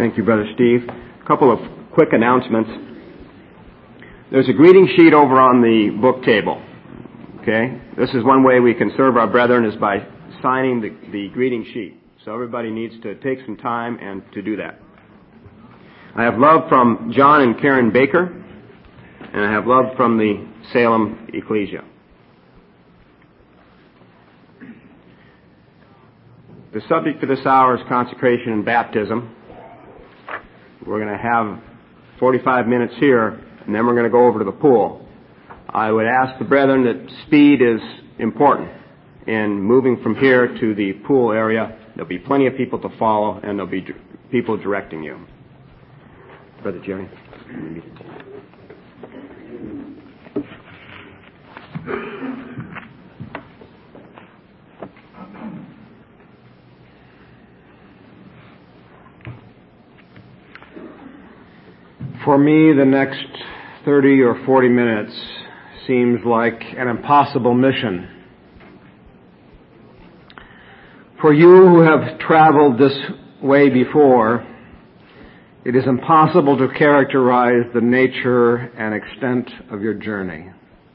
Thank you, Brother Steve. A couple of quick announcements. There's a greeting sheet over on the book table. Okay? This is one way we can serve our brethren is by signing the greeting sheet. So everybody needs to take some time and to do that. I have love from John and Karen Baker, and I have love from the Salem Ecclesia. The subject for this hour is consecration and baptism. We're going to have 45 minutes here, and then we're going to go over to the pool. I would ask the brethren that speed is important in moving from here to the pool area. There'll be plenty of people to follow, and there'll be people directing you. Brother Jerry. For me, the next 30 or 40 minutes seems like an impossible mission. For you who have traveled this way before, it is impossible to characterize the nature and extent of your journey.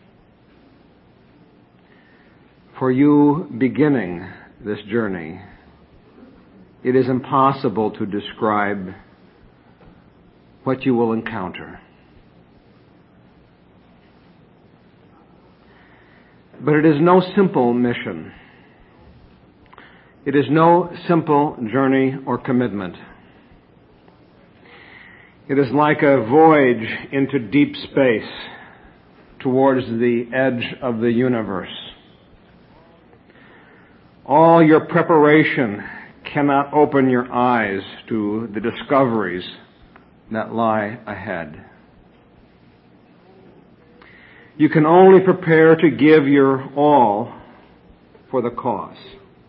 For you beginning this journey, it is impossible to describe what you will encounter. But it is no simple mission. It is no simple journey or commitment. It is like a voyage into deep space towards the edge of the universe. All your preparation cannot open your eyes to the discoveries that lie ahead. You can only prepare to give your all for the cause.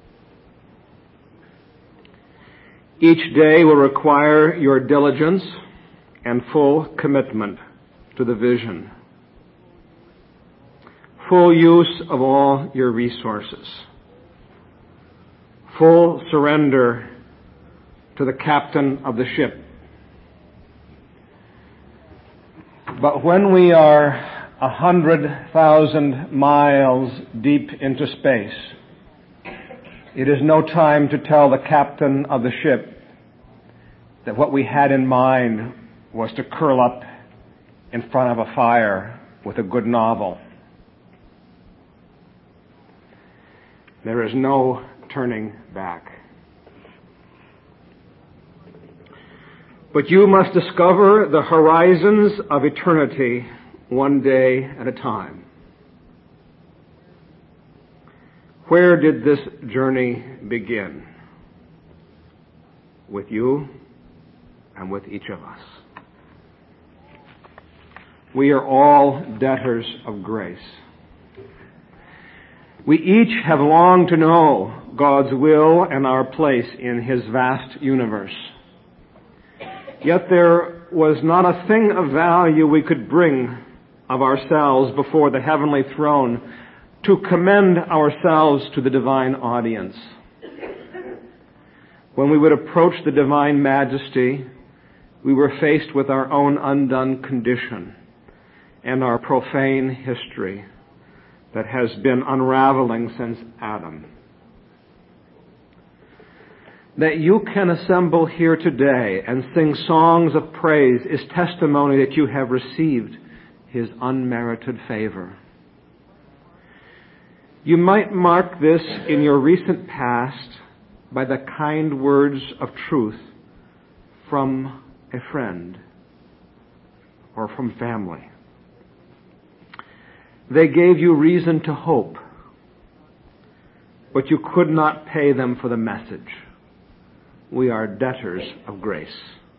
Each day will require your diligence and full commitment to the vision, full use of all your resources, full surrender to the captain of the ship. But when we are 100,000 miles deep into space, it is no time to tell the captain of the ship that what we had in mind was to curl up in front of a fire with a good novel. There is no turning back. But you must discover the horizons of eternity one day at a time. Where did this journey begin? With you and with each of us. We are all debtors of grace. We each have longed to know God's will and our place in His vast universe. Yet there was not a thing of value we could bring of ourselves before the heavenly throne to commend ourselves to the divine audience. When we would approach the divine majesty, we were faced with our own undone condition and our profane history that has been unraveling since Adam. That you can assemble here today and sing songs of praise is testimony that you have received His unmerited favor. You might mark this in your recent past by the kind words of truth from a friend or from family. They gave you reason to hope, but you could not pay them for the message. We are debtors of grace.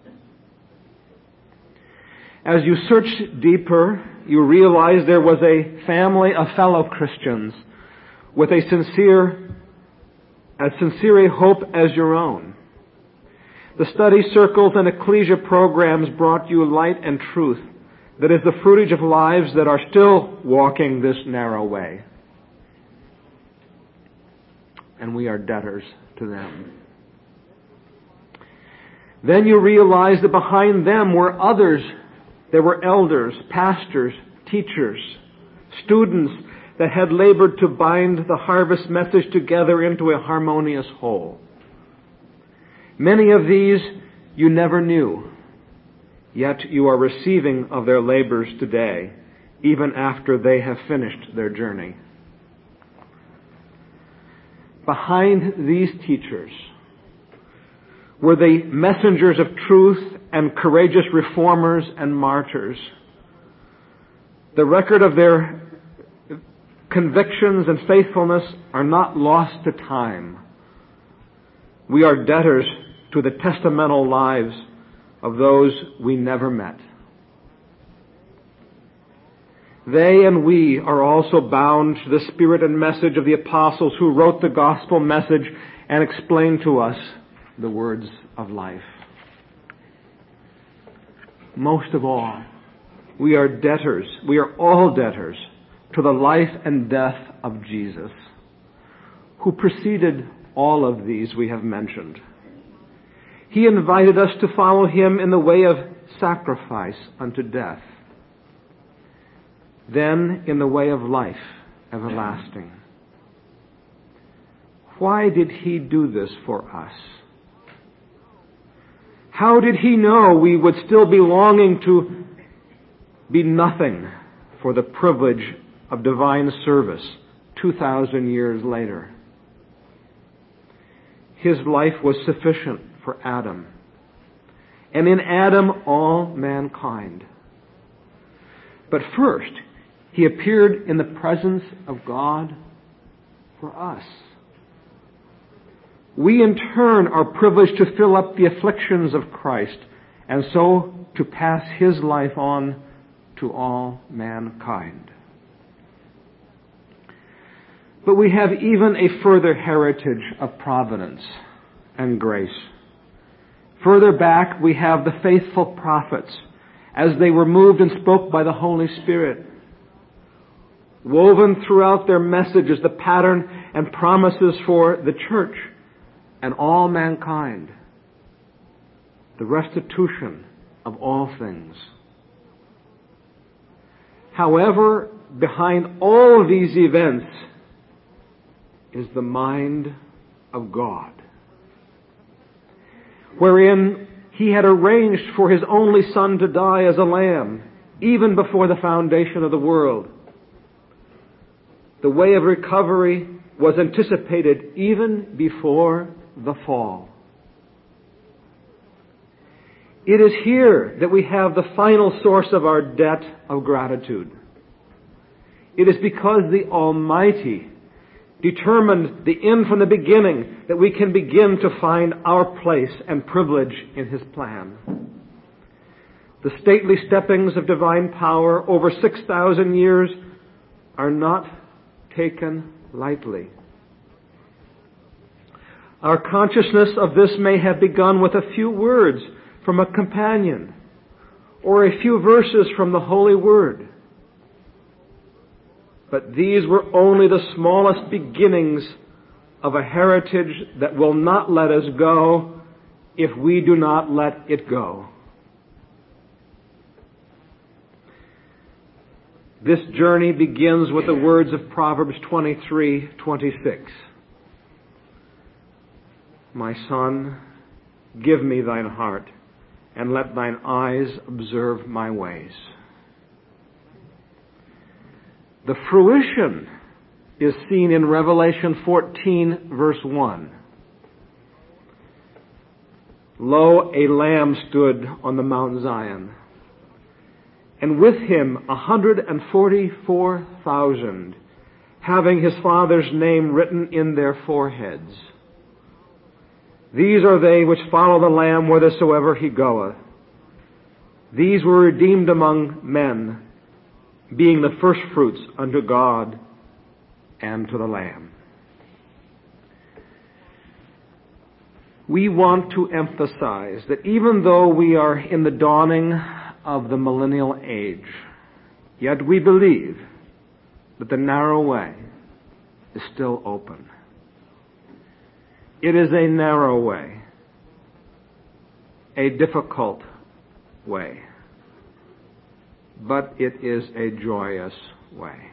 As you searched deeper, you realized there was a family of fellow Christians with as sincere a hope as your own. The study circles and ecclesia programs brought you light and truth that is the fruitage of lives that are still walking this narrow way. And we are debtors to them. Then you realize that behind them were others. There were elders, pastors, teachers, students that had labored to bind the harvest message together into a harmonious whole. Many of these you never knew, yet you are receiving of their labors today, even after they have finished their journey. Behind these teachers were the messengers of truth and courageous reformers and martyrs. The record of their convictions and faithfulness are not lost to time. We are debtors to the testamental lives of those we never met. They and we are also bound to the spirit and message of the apostles who wrote the gospel message and explained to us the words of life. Most of all, we are debtors, we are all debtors to the life and death of Jesus, who preceded all of these we have mentioned. He invited us to follow Him in the way of sacrifice unto death, then in the way of life everlasting. Why did He do this for us? How did He know we would still be longing to be nothing for the privilege of divine service 2,000 years later? His life was sufficient for Adam, and in Adam all mankind. But first, He appeared in the presence of God for us. We in turn are privileged to fill up the afflictions of Christ, and so to pass His life on to all mankind. But we have even a further heritage of providence and grace. Further back, we have the faithful prophets, as they were moved and spoke by the Holy Spirit. Woven throughout their messages the pattern and promises for the church and all mankind, the restitution of all things. However, behind all these events is the mind of God, wherein He had arranged for His only Son to die as a lamb, even before the foundation of the world. The way of recovery was anticipated even before the fall. It is here that we have the final source of our debt of gratitude. It is because the Almighty determined the end from the beginning that we can begin to find our place and privilege in His plan. The stately steppings of divine power over 6,000 years are not taken lightly. Our consciousness of this may have begun with a few words from a companion or a few verses from the Holy Word. But these were only the smallest beginnings of a heritage that will not let us go if we do not let it go. This journey begins with the words of Proverbs 23:26. My son, give me thine heart, and let thine eyes observe my ways. The fruition is seen in Revelation 14, verse 1. Lo, a Lamb stood on the Mount Zion, and with him 144,000, having his Father's name written in their foreheads. These are they which follow the Lamb whithersoever he goeth. These were redeemed among men, being the firstfruits unto God and to the Lamb. We want to emphasize that even though we are in the dawning of the millennial age, yet we believe that the narrow way is still open. It is a narrow way, a difficult way, but it is a joyous way.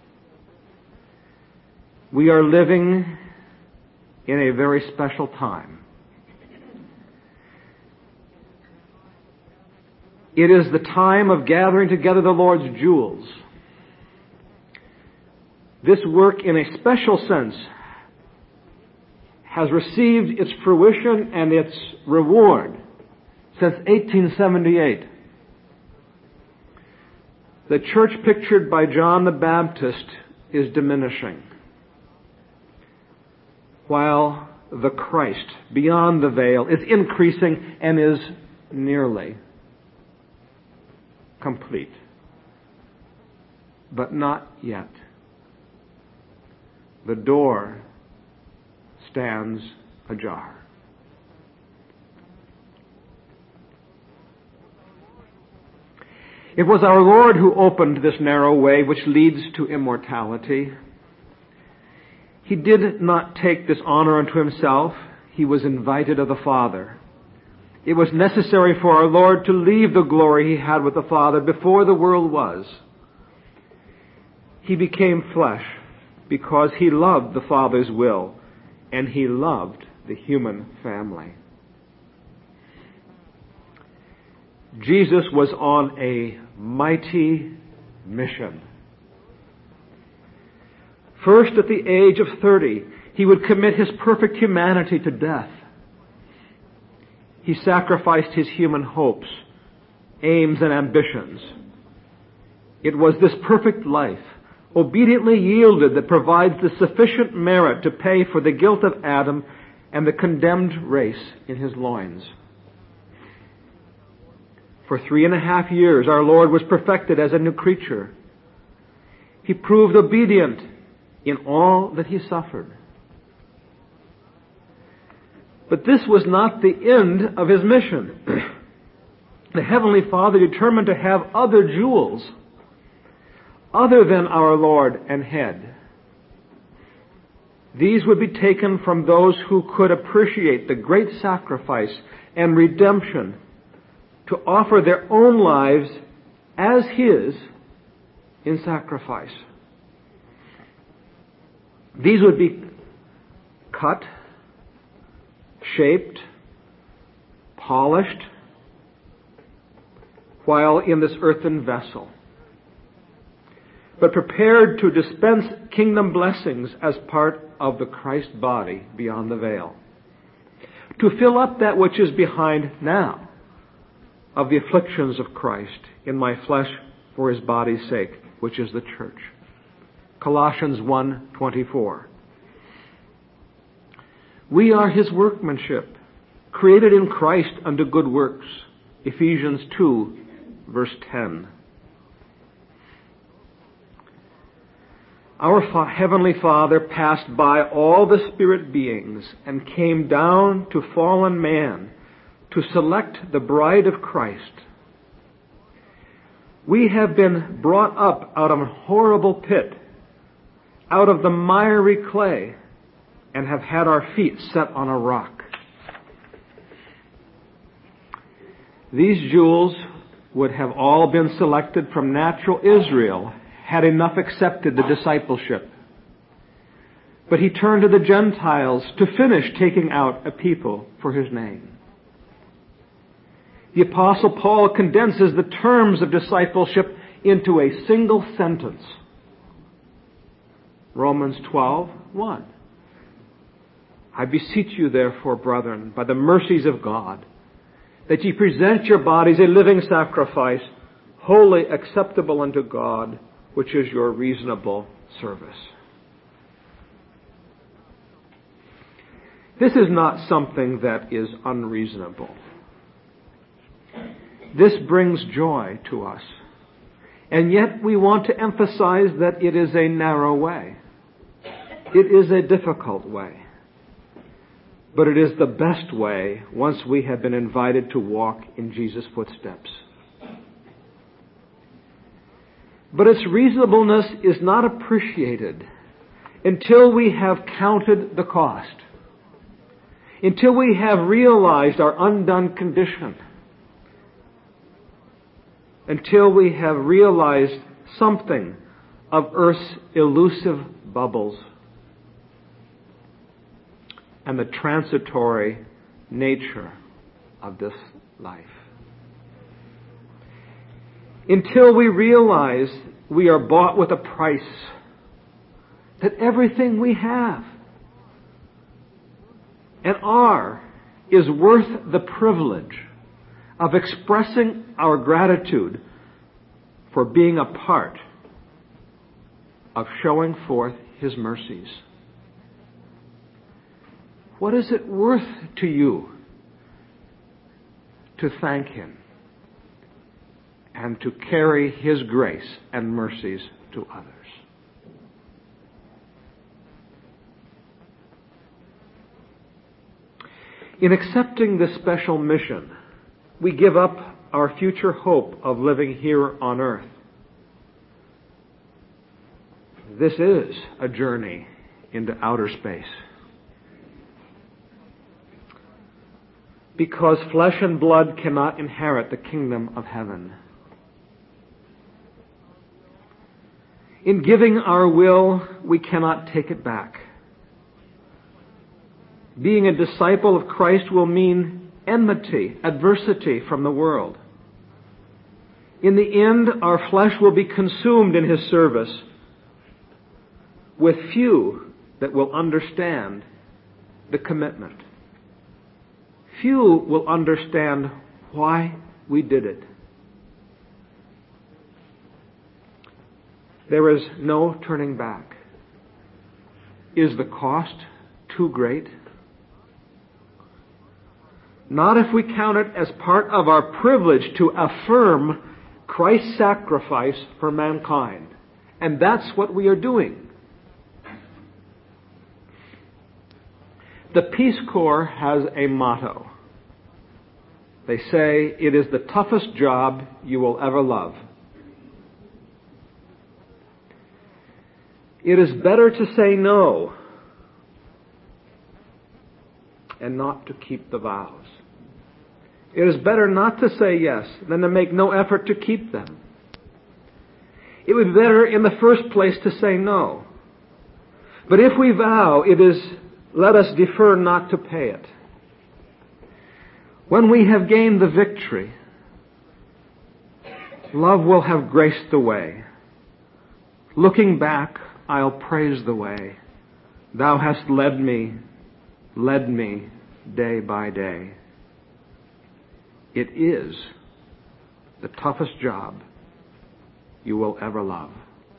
We are living in a very special time. It is the time of gathering together the Lord's jewels. This work, in a special sense, has received its fruition and its reward since 1878. The church pictured by John the Baptist is diminishing, while the Christ beyond the veil is increasing and is nearly complete, but not yet. The door stands ajar. It was our Lord who opened this narrow way which leads to immortality. He did not take this honor unto himself. He was invited of the Father. It was necessary for our Lord to leave the glory he had with the Father before the world was. He became flesh because he loved the Father's will, and he loved the human family. Jesus was on a mighty mission. First, at the age of 30, he would commit his perfect humanity to death. He sacrificed his human hopes, aims, and ambitions. It was this perfect life, obediently yielded, that provides the sufficient merit to pay for the guilt of Adam and the condemned race in his loins. For 3.5 years, our Lord was perfected as a new creature. He proved obedient in all that he suffered. But this was not the end of his mission. The Heavenly Father determined to have other jewels other than our Lord and Head. These would be taken from those who could appreciate the great sacrifice and redemption to offer their own lives as His in sacrifice. These would be cut, shaped, polished, while in this earthen vessel, but prepared to dispense kingdom blessings as part of the Christ body beyond the veil, to fill up that which is behind now of the afflictions of Christ in my flesh for His body's sake, which is the church. Colossians 1:24. We are His workmanship, created in Christ unto good works. Ephesians 2, verse 10. Our Heavenly Father passed by all the spirit beings and came down to fallen man to select the bride of Christ. We have been brought up out of a horrible pit, out of the miry clay, and have had our feet set on a rock. These jewels would have all been selected from natural Israel had enough accepted the discipleship. But He turned to the Gentiles to finish taking out a people for His name. The Apostle Paul condenses the terms of discipleship into a single sentence. Romans 12:1. I beseech you, therefore, brethren, by the mercies of God, that ye present your bodies a living sacrifice, wholly acceptable unto God, which is your reasonable service. This is not something that is unreasonable. This brings joy to us. And yet we want to emphasize that it is a narrow way. It is a difficult way. But it is the best way once we have been invited to walk in Jesus' footsteps. But its reasonableness is not appreciated until we have counted the cost. until we have realized our undone condition, until we have realized something of earth's elusive bubbles and the transitory nature of this life. Until we realize we are bought with a price, that everything we have and are is worth the privilege of expressing our gratitude for being a part of showing forth His mercies. What is it worth to you to thank Him and to carry His grace and mercies to others? In accepting this special mission, we give up our future hope of living here on earth. This is a journey into outer space. Because flesh and blood cannot inherit the kingdom of heaven. In giving our will, we cannot take it back. Being a disciple of Christ will mean enmity, adversity from the world. In the end, our flesh will be consumed in His service, with few that will understand the commitment. Few will understand why we did it. There is no turning back. Is the cost too great? Not if we count it as part of our privilege to affirm Christ's sacrifice for mankind. And that's what we are doing. The Peace Corps has a motto. They say, it is the toughest job you will ever love. It is better to say no and not to keep the vows. It is better not to say yes than to make no effort to keep them. It would be better in the first place to say no. But if we vow, it is, let us defer not to pay it. When we have gained the victory, love will have graced the way. Looking back, I'll praise the way. Thou hast led me day by day. It is the toughest job you will ever love.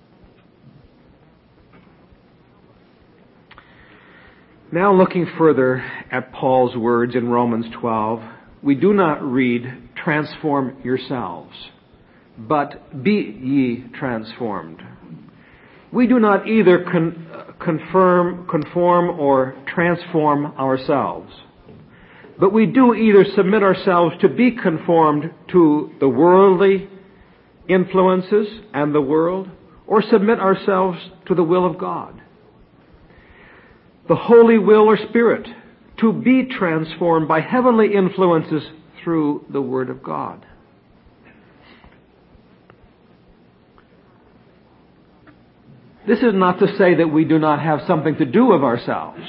Now looking further at Paul's words in Romans 12, we do not read, transform yourselves, but be ye transformed. We do not either conform or transform ourselves, but we do either submit ourselves to be conformed to the worldly influences and the world, or submit ourselves to the will of God. The holy will or spirit, to be transformed by heavenly influences through the Word of God. This is not to say that we do not have something to do of ourselves.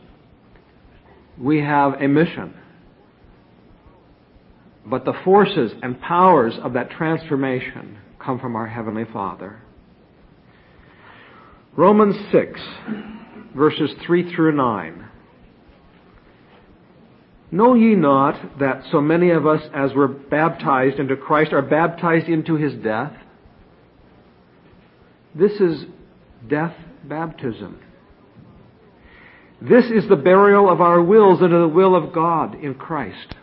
We have a mission. But the forces and powers of that transformation come from our Heavenly Father. Romans 6, verses 3 through 9. Know ye not that so many of us as were baptized into Christ are baptized into His death? This is death baptism. This is the burial of our wills into the will of God in Christ.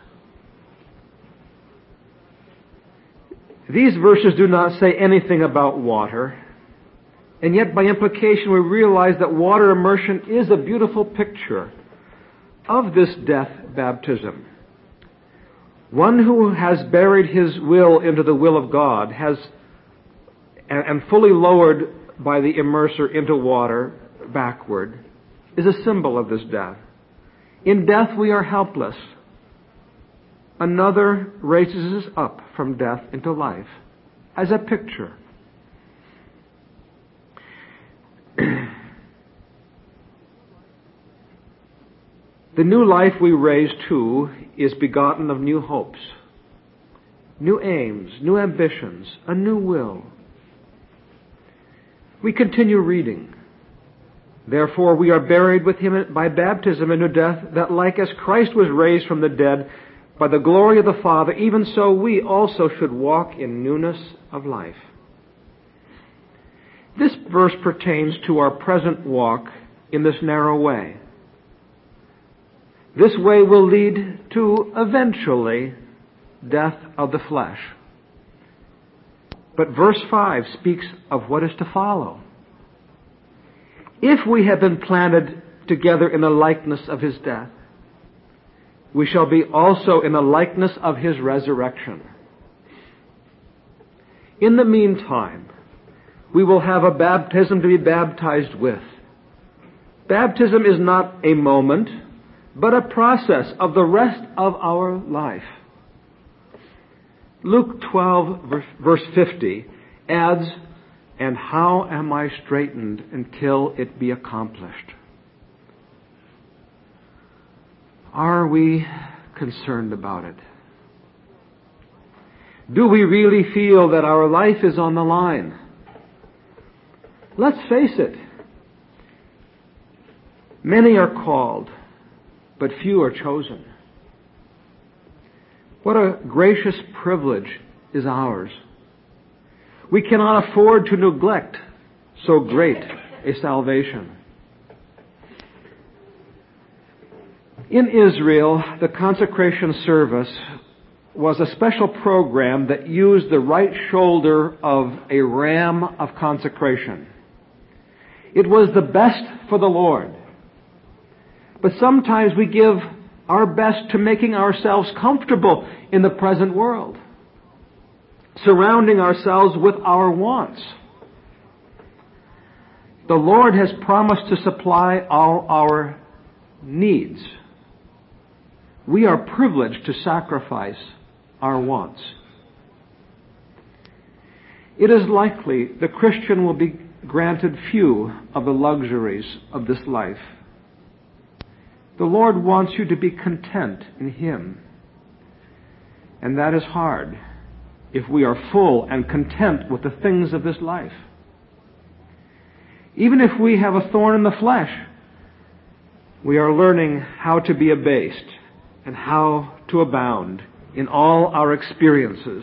These verses do not say anything about water, and yet by implication we realize that water immersion is a beautiful picture of this death baptism. One who has buried his will into the will of God has, and fully lowered by the immerser into water backward, is a symbol of this death. In death we are helpless. Another raises us up from death into life as a picture. The new life we raise to is begotten of new hopes, new aims, new ambitions, a new will. We continue reading. Therefore we are buried with him by baptism into death, that like as Christ was raised from the dead by the glory of the Father, even so we also should walk in newness of life. This verse pertains to our present walk in this narrow way. This way will lead to, eventually, death of the flesh. But verse 5 speaks of what is to follow. If we have been planted together in the likeness of his death, we shall be also in the likeness of his resurrection. In the meantime, we will have a baptism to be baptized with. Baptism is not a moment, but a process of the rest of our life. Luke 12, verse 50 adds, "And how am I straitened until it be accomplished?" Are we concerned about it? Do we really feel that our life is on the line? Let's face it. Many are called, but few are chosen. What a gracious privilege is ours. We cannot afford to neglect so great a salvation. In Israel, the consecration service was a special program that used the right shoulder of a ram of consecration. It was the best for the Lord. But sometimes we give our best to making ourselves comfortable in the present world, surrounding ourselves with our wants. The Lord has promised to supply all our needs. We are privileged to sacrifice our wants. It is likely the Christian will be granted few of the luxuries of this life. The Lord wants you to be content in him. And that is hard if we are full and content with the things of this life. Even if we have a thorn in the flesh, we are learning how to be abased and how to abound in all our experiences.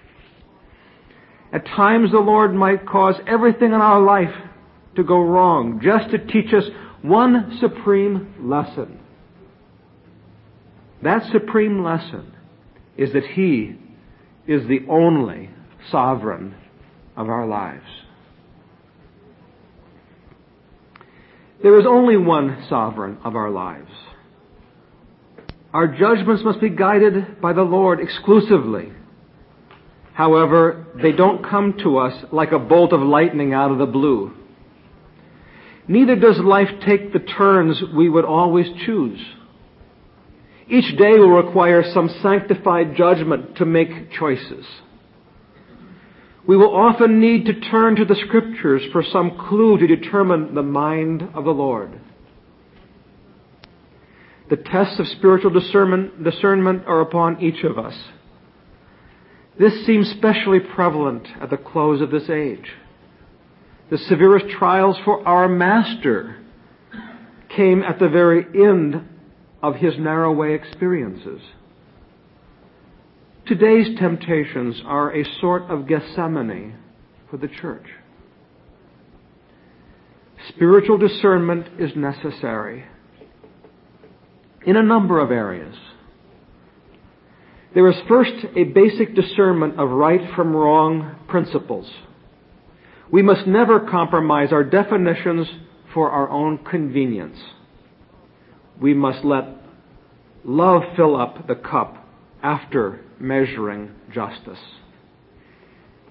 At times the Lord might cause everything in our life to go wrong just to teach us one supreme lesson. That supreme lesson is that he is the only sovereign of our lives. There is only one sovereign of our lives. Our judgments must be guided by the Lord exclusively. However, they don't come to us like a bolt of lightning out of the blue. Neither does life take the turns we would always choose. Each day will require some sanctified judgment to make choices. We will often need to turn to the Scriptures for some clue to determine the mind of the Lord. The tests of spiritual discernment are upon each of us. This seems especially prevalent at the close of this age. The severest trials for our Master came at the very end of his narrow way experiences. Today's temptations are a sort of Gethsemane for the church. Spiritual discernment is necessary in a number of areas. There is first a basic discernment of right from wrong principles. We must never compromise our definitions for our own convenience. We must let love fill up the cup after measuring justice.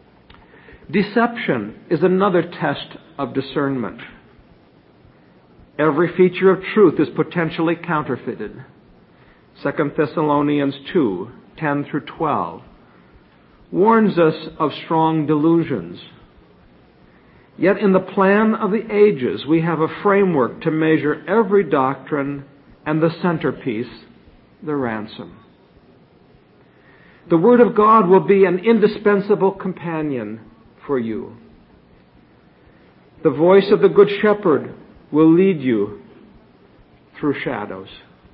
Deception is another test of discernment. Every feature of truth is potentially counterfeited. 2 Thessalonians 2:10 through 12 warns us of strong delusions. Yet in the plan of the ages, we have a framework to measure every doctrine and the centerpiece, the ransom. The Word of God will be an indispensable companion for you. The voice of the Good Shepherd will lead you through shadows.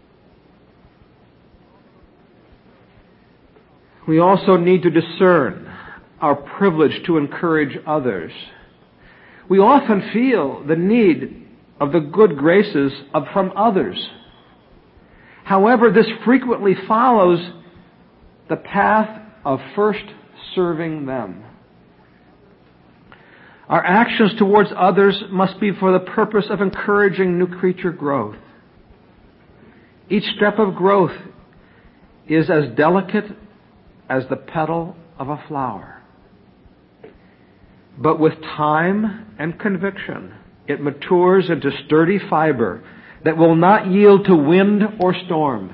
We also need to discern our privilege to encourage others. We often feel the need of the good graces from others. However, this frequently follows the path of first serving them. Our actions towards others must be for the purpose of encouraging new creature growth. Each step of growth is as delicate as the petal of a flower. But with time and conviction, it matures into sturdy fiber that will not yield to wind or storm.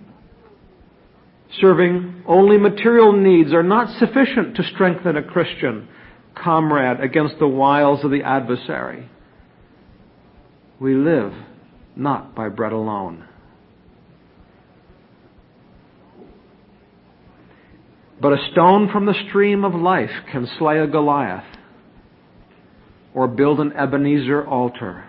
Serving only material needs are not sufficient to strengthen a Christian comrade against the wiles of the adversary. We live not by bread alone. But a stone from the stream of life can slay a Goliath or build an Ebenezer altar.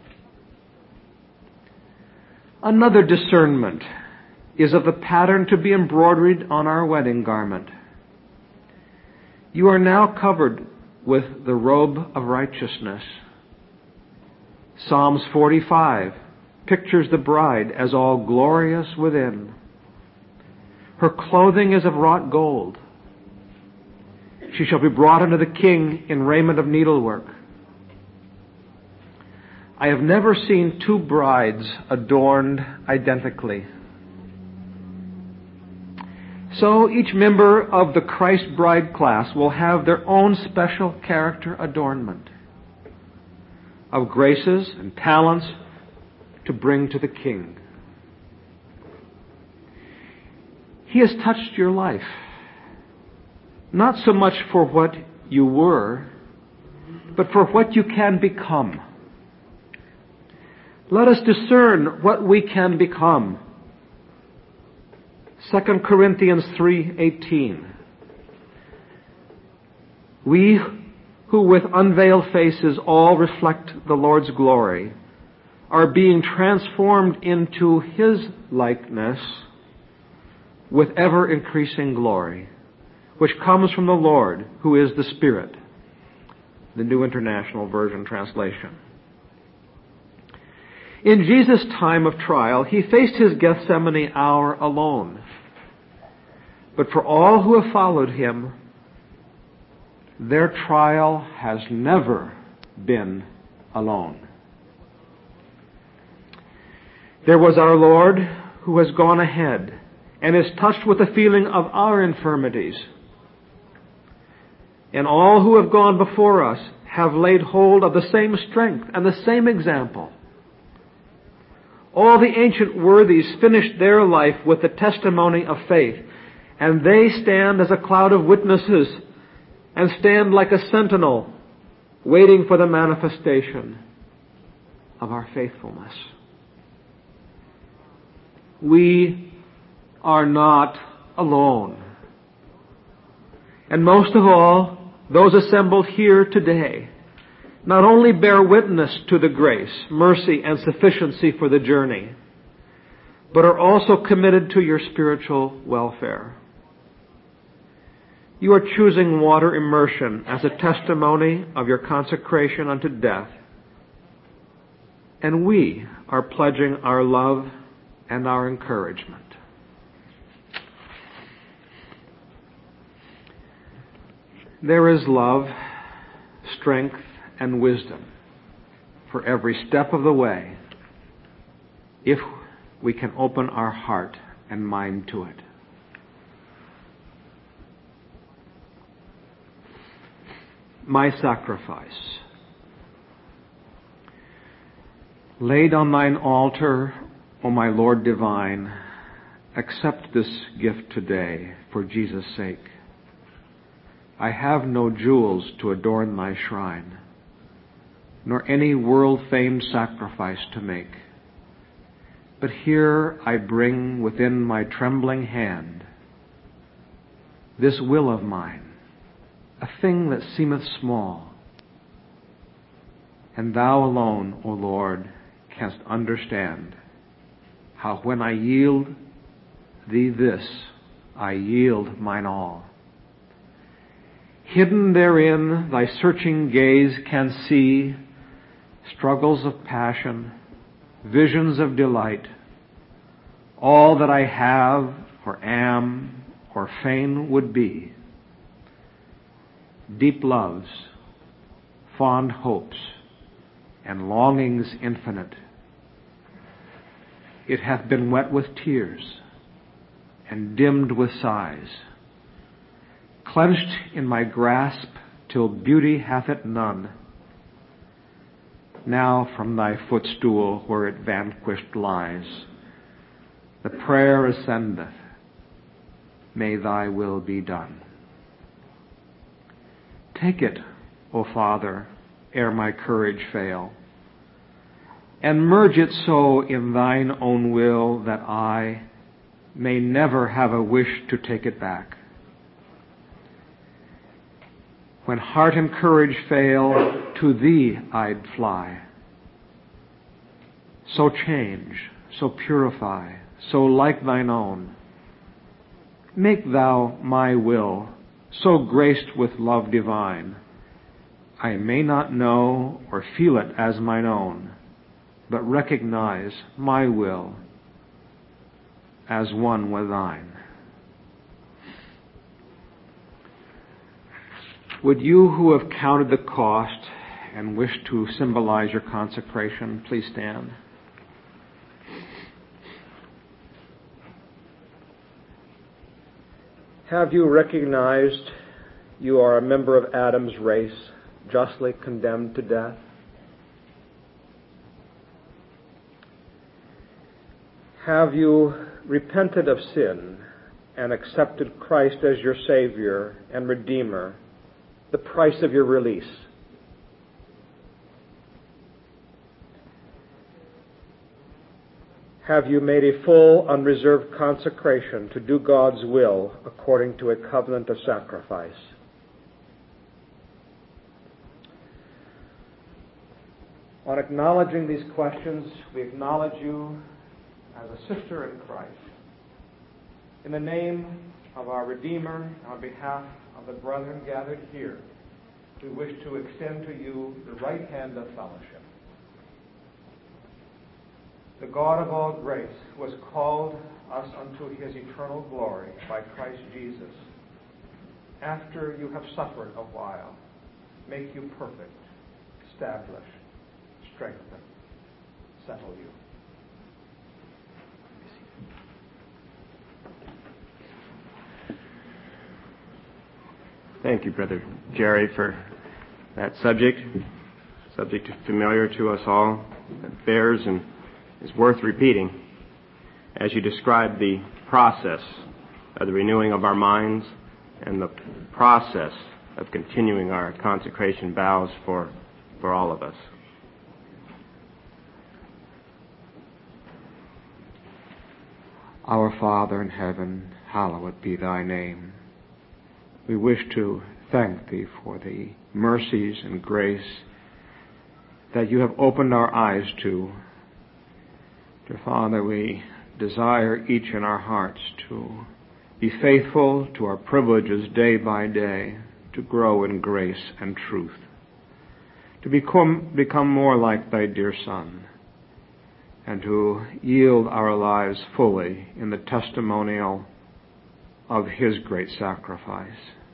Another discernment is of the pattern to be embroidered on our wedding garment. You are now covered with the robe of righteousness. Psalms 45 pictures the bride as all glorious within. Her clothing is of wrought gold. She shall be brought unto the king in raiment of needlework. I have never seen two brides adorned identically. So each member of the Christ bride class will have their own special character adornment of graces and talents to bring to the King. He has touched your life, not so much for what you were, but for what you can become. Let us discern what we can become. 2 Corinthians 3:18. We who with unveiled faces all reflect the Lord's glory are being transformed into His likeness with ever-increasing glory, which comes from the Lord, who is the Spirit. The New International Version translation. In Jesus' time of trial, He faced His Gethsemane hour alone. But for all who have followed Him, their trial has never been alone. There was our Lord who has gone ahead and is touched with the feeling of our infirmities. And all who have gone before us have laid hold of the same strength and the same example. All the ancient worthies finished their life with the testimony of faith, and they stand as a cloud of witnesses and stand like a sentinel waiting for the manifestation of our faithfulness. We are not alone. And most of all, those assembled here today not only bear witness to the grace, mercy, and sufficiency for the journey, but are also committed to your spiritual welfare. You are choosing water immersion as a testimony of your consecration unto death, and we are pledging our love and our encouragement. There is love, strength, and wisdom for every step of the way if we can open our heart and mind to it. My sacrifice. Laid on thine altar, O my Lord divine, accept this gift today for Jesus' sake. I have no jewels to adorn thy shrine, nor any world-famed sacrifice to make. But here I bring within my trembling hand this will of mine, a thing that seemeth small. And thou alone, O Lord, canst understand how when I yield thee this, I yield mine all. Hidden therein thy searching gaze can see struggles of passion, visions of delight, all that I have or am or fain would be, deep loves, fond hopes, and longings infinite. It hath been wet with tears and dimmed with sighs, clenched in my grasp till beauty hath it none. Now from thy footstool where it vanquished lies, the prayer ascendeth, may thy will be done. Take it, O Father, ere my courage fail, and merge it so in thine own will that I may never have a wish to take it back. When heart and courage fail, to thee I'd fly. So change, so purify, so like thine own. Make thou my will so graced with love divine, I may not know or feel it as mine own, but recognize my will as one with thine. Would you who have counted the cost and wish to symbolize your consecration, please stand. Have you recognized you are a member of Adam's race, justly condemned to death? Have you repented of sin and accepted Christ as your Savior and Redeemer, the price of your release? Have you made a full, unreserved consecration to do God's will according to a covenant of sacrifice? On acknowledging these questions, we acknowledge you as a sister in Christ. In the name of our Redeemer, and on behalf of the brethren gathered here, we wish to extend to you the right hand of fellowship. The God of all grace, who has called us unto his eternal glory by Christ Jesus, after you have suffered a while, make you perfect, establish, strengthen, settle you. Thank you, Brother Jerry, for that subject familiar to us all, that bears and is worth repeating as you describe the process of the renewing of our minds and the process of continuing our consecration vows for all of us. Our Father in heaven, hallowed be thy name. We wish to thank thee for the mercies and grace that you have opened our eyes to. Dear Father, we desire each in our hearts to be faithful to our privileges day by day, to grow in grace and truth, to become more like thy dear Son, and to yield our lives fully in the testimonial of his great sacrifice.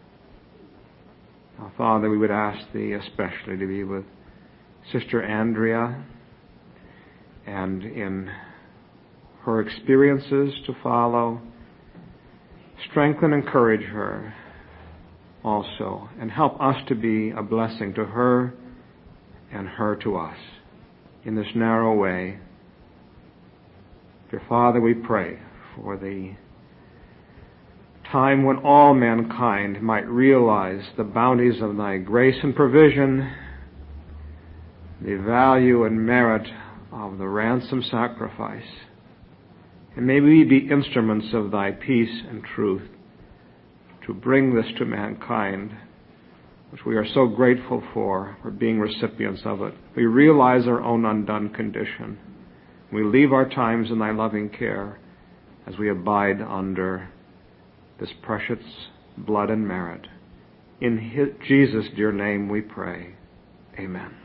Now, Father, we would ask thee especially to be with Sister Andrea and in her experiences to follow. Strengthen and encourage her also, and help us to be a blessing to her and her to us. in this narrow way. Dear Father, we pray for the time when all mankind might realize the bounties of Thy grace and provision, the value and merit of the ransom sacrifice. And may we be instruments of Thy peace and truth to bring this to mankind, which we are so grateful for being recipients of it. We realize our own undone condition. We leave our times in Thy loving care as we abide under this precious blood and merit. In Jesus' dear name we pray. Amen.